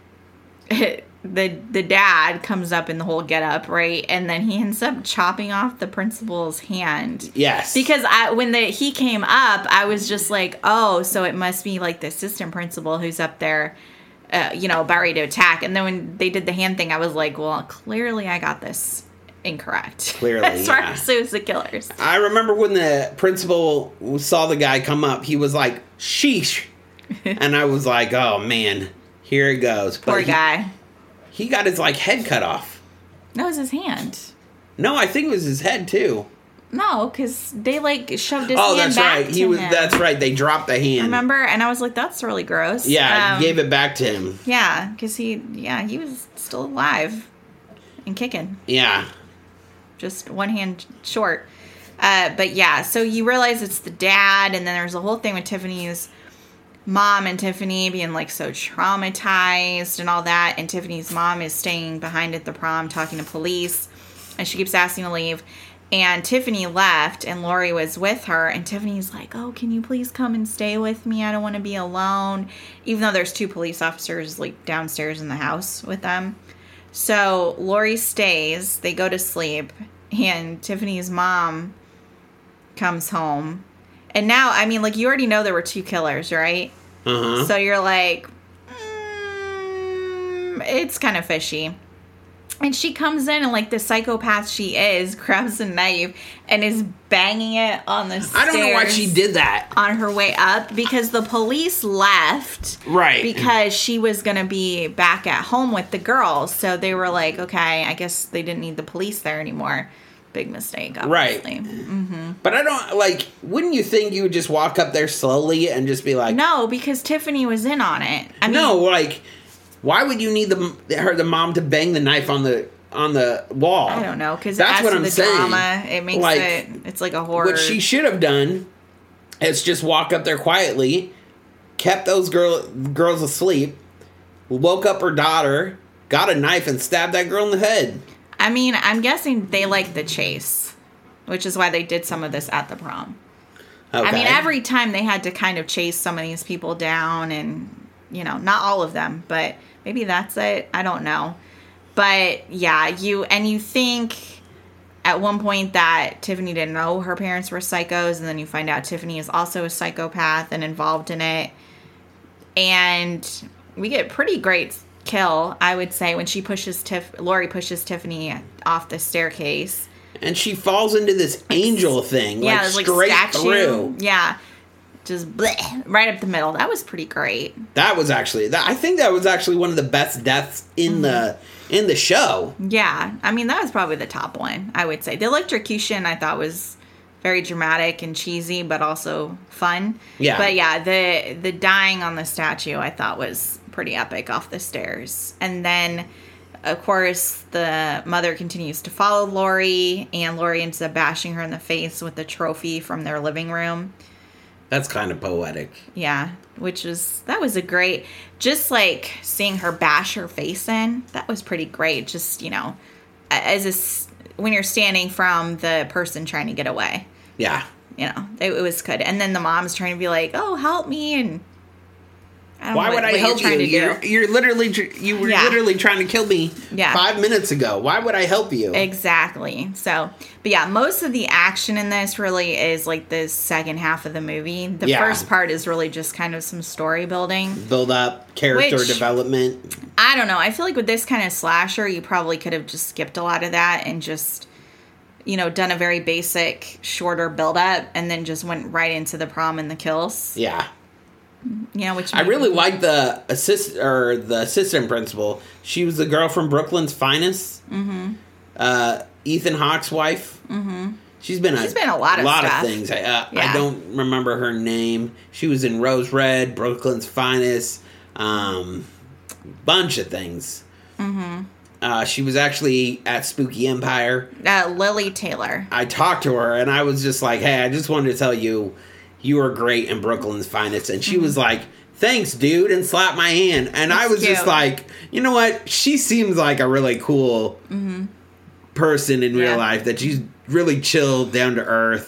the dad comes up in the whole getup, right? And then he ends up chopping off the principal's hand. Yes. Because when he came up, I was just like, oh, so it must be like the assistant principal who's up there, about ready to attack. And then when they did the hand thing, I was like, well, clearly I got this incorrect. Clearly, as far as who's the killers. I remember when the principal saw the guy come up, he was like, sheesh. And I was like, oh, man, here it goes. Poor guy. He got his, head cut off. That was his hand. No, I think it was his head, too. No, because they, shoved his hand back that's right. to him. That's right. They dropped the hand. Remember? And I was like, that's really gross. Yeah, gave it back to him. Yeah, because he was still alive and kicking. Yeah. Just one hand short. But, yeah, so you realize it's the dad, and then there's a whole thing with Tiffany's mom and Tiffany being so traumatized and all that, and Tiffany's mom is staying behind at the prom talking to police, and she keeps asking to leave, and Tiffany left and Lori was with her, and Tiffany's like, oh, can you please come and stay with me? I don't want to be alone, even though there's 2 police officers downstairs in the house with them. So Lori stays, they go to sleep, and Tiffany's mom comes home. And now, you already know there were 2 killers, right? Uh-huh. So you're like, it's kind of fishy. And she comes in and, the psychopath she is, grabs a knife and is banging it on the stairs. I don't know why she did that. On her way up, because the police left. Right. Because she was going to be back at home with the girls. So they were like, okay, I guess they didn't need the police there anymore. Big mistake, obviously. Right. Mm-hmm. But I don't, wouldn't you think you would just walk up there slowly and just be like... No, because Tiffany was in on it. Why would you need the mom to bang the knife on the wall? I don't know, because that's what I'm saying. Drama, it makes it's like a horror. What she should have done is just walk up there quietly, kept those girls asleep, woke up her daughter, got a knife, and stabbed that girl in the head. I'm guessing they like the chase, which is why they did some of this at the prom. Okay. Every time they had to kind of chase some of these people down, and, not all of them, but maybe that's it. I don't know. But, yeah, you think at one point that Tiffany didn't know her parents were psychos, and then you find out Tiffany is also a psychopath and involved in it. And we get pretty great kill, I would say, when she Laurie pushes Tiffany off the staircase. And she falls into this angel thing, like straight through. Yeah. Just bleh, right up the middle. That was pretty great. That was actually, I think that was actually one of the best deaths in the show. Yeah. I mean, that was probably the top one, I would say. The electrocution, I thought, was very dramatic and cheesy, but also fun. Yeah. But yeah, the dying on the statue, I thought, was pretty epic off the stairs. And then, of course, the mother continues to follow Laurie, and Laurie ends up bashing her in the face with the trophy from their living room. That's kind of poetic. Yeah, that was a great, just like seeing her bash her face in, that was pretty great. Just, when you're standing from the person trying to get away. Yeah. It was good. And then the mom's trying to be like, oh, help me. And why would I help you? You're literally literally trying to kill me 5 minutes ago. Why would I help you? Exactly. So, but yeah, most of the action in this really is like the second half of the movie. The first part is really just kind of some story building. Build up, character development. I don't know. I feel like with this kind of slasher, you probably could have just skipped a lot of that and just, done a very basic, shorter build up and then just went right into the prom and the kills. Yeah. Which I really like the assistant principal. She was the girl from Brooklyn's Finest. Mm-hmm. Ethan Hawke's wife. Mm-hmm. She's been a lot of things. I don't remember her name. She was in Rose Red, Brooklyn's Finest, bunch of things. Mm-hmm. She was actually at Spooky Empire. Lily Taylor. I talked to her and I was just like, hey, I just wanted to tell you. You were great in Brooklyn's Finest. And she was like, thanks, dude, and slapped my hand. And I was just like, you know what? She seems like a really cool person in real life. That she's really chill, down to earth,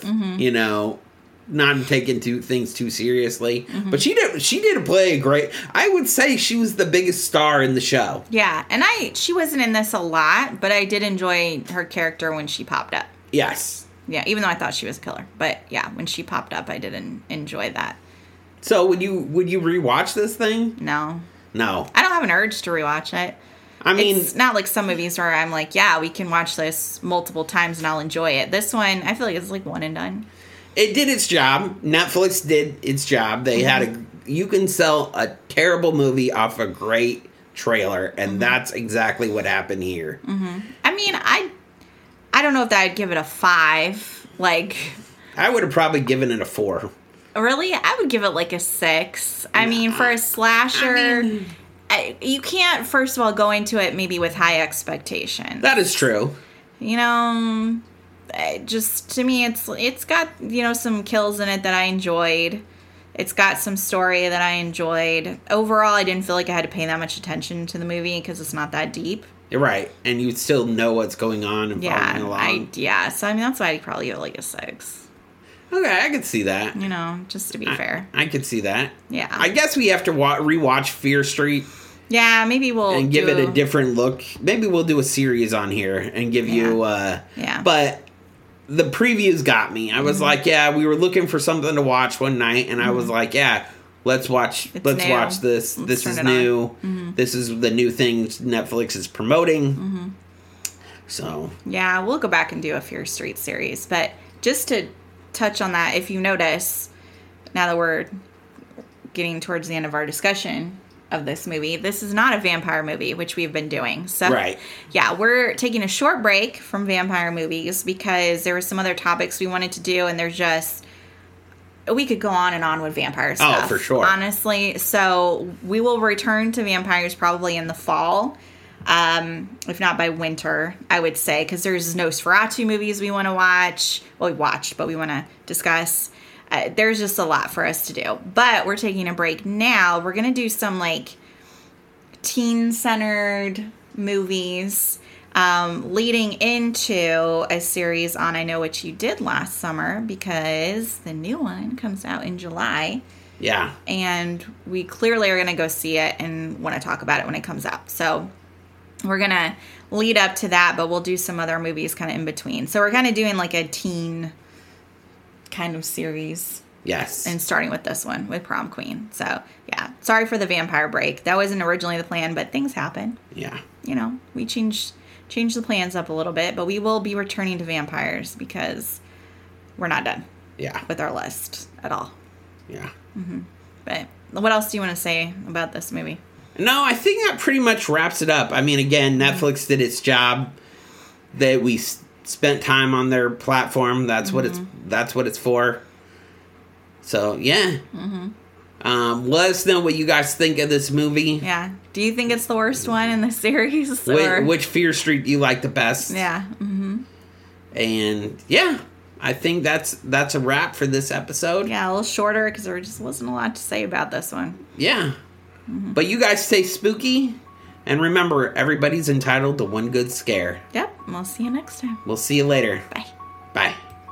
not taking things too seriously. Mm-hmm. But she did play a great... I would say she was the biggest star in the show. Yeah, and she wasn't in this a lot, but I did enjoy her character when she popped up. Yes. Yeah, even though I thought she was a killer. But yeah, when she popped up, I didn't enjoy that. So would you rewatch this thing? No. No. I don't have an urge to rewatch it. I mean... It's not like some movies where I'm like, yeah, we can watch this multiple times and I'll enjoy it. This one, I feel like it's like one and done. It did its job. Netflix did its job. They had you can sell a terrible movie off a great trailer, and that's exactly what happened here. Mm-hmm. I mean, I don't know if I'd give it a 5. Like, I would have probably given it a 4. Really? I would give it like a 6. I mean, for a slasher, you can't, first of all, go into it maybe with high expectations. That is true. Just to me, it's got, some kills in it that I enjoyed. It's got some story that I enjoyed. Overall, I didn't feel like I had to pay that much attention to the movie because it's not that deep. You're right. And you still know what's going on and following along. So I mean, that's why I'd probably give it like a 6. Okay, I could see that. Just to be fair. I could see that. Yeah. I guess we have to rewatch Fear Street. Yeah, maybe we'll and give it a different look. Maybe we'll do a series on here and give you... But the previews got me. I was like, we were looking for something to watch one night, and I was like, let's watch this. This is new. Mm-hmm. This is the new thing Netflix is promoting. Mm-hmm. So yeah, we'll go back and do a Fear Street series. But just to touch on that, if you notice, now that we're getting towards the end of our discussion of this movie, this is not a vampire movie, which we've been doing. So yeah, we're taking a short break from vampire movies because there were some other topics we wanted to do, and there's just... We could go on and on with vampire stuff. Oh, for sure. Honestly. So we will return to vampires probably in the fall. If not by winter, I would say. Because there's Nosferatu movies we want to watch. Well, we watched, but we want to discuss. There's just a lot for us to do. But we're taking a break now. We're going to do some, teen-centered movies. Leading into a series on I Know What You Did Last Summer, because the new one comes out in July. Yeah. And we clearly are going to go see it and want to talk about it when it comes out. So we're going to lead up to that, but we'll do some other movies kind of in between. So we're kind of doing like a teen kind of series. Yes. And starting with this one, with Prom Queen. So, Yeah. Sorry for the vampire break. That wasn't originally the plan, but things happen. Yeah. You know, we changed the plans up a little bit, but we will be returning to vampires because we're not done. Yeah. With our list at all. Yeah. Mm-hmm. But what else do you want to say about this movie? No, I think that pretty much wraps it up. I mean, again, Netflix did its job. That we spent time on their platform. That's what it's for. So yeah. Let us know what you guys think of this movie. Yeah. Do you think it's the worst one in the series? Which Fear Street do you like the best? Yeah. Mm-hmm. And yeah, I think that's a wrap for this episode. Yeah, a little shorter because there just wasn't a lot to say about this one. Yeah. But you guys stay spooky. And remember, everybody's entitled to one good scare. Yep. We'll see you next time. We'll see you later. Bye. Bye.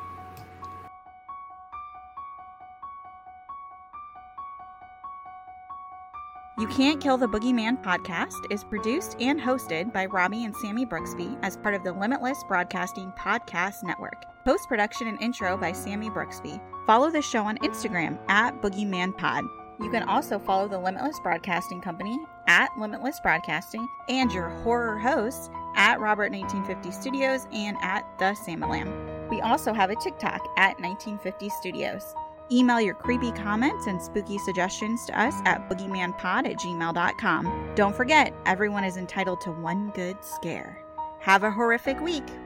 You Can't Kill the Boogeyman podcast is produced and hosted by Robbie and Sammy Brooksby as part of the Limitless Broadcasting Podcast Network. Post-production and intro by Sammy Brooksby. Follow the show on Instagram at BoogeymanPod. You can also follow the Limitless Broadcasting Company at Limitless Broadcasting and your horror hosts at Robert 1950 Studios and at The Samalam. We also have a TikTok at 1950 Studios. Email your creepy comments and spooky suggestions to us at boogeymanpod@gmail.com. Don't forget, everyone is entitled to one good scare. Have a horrific week.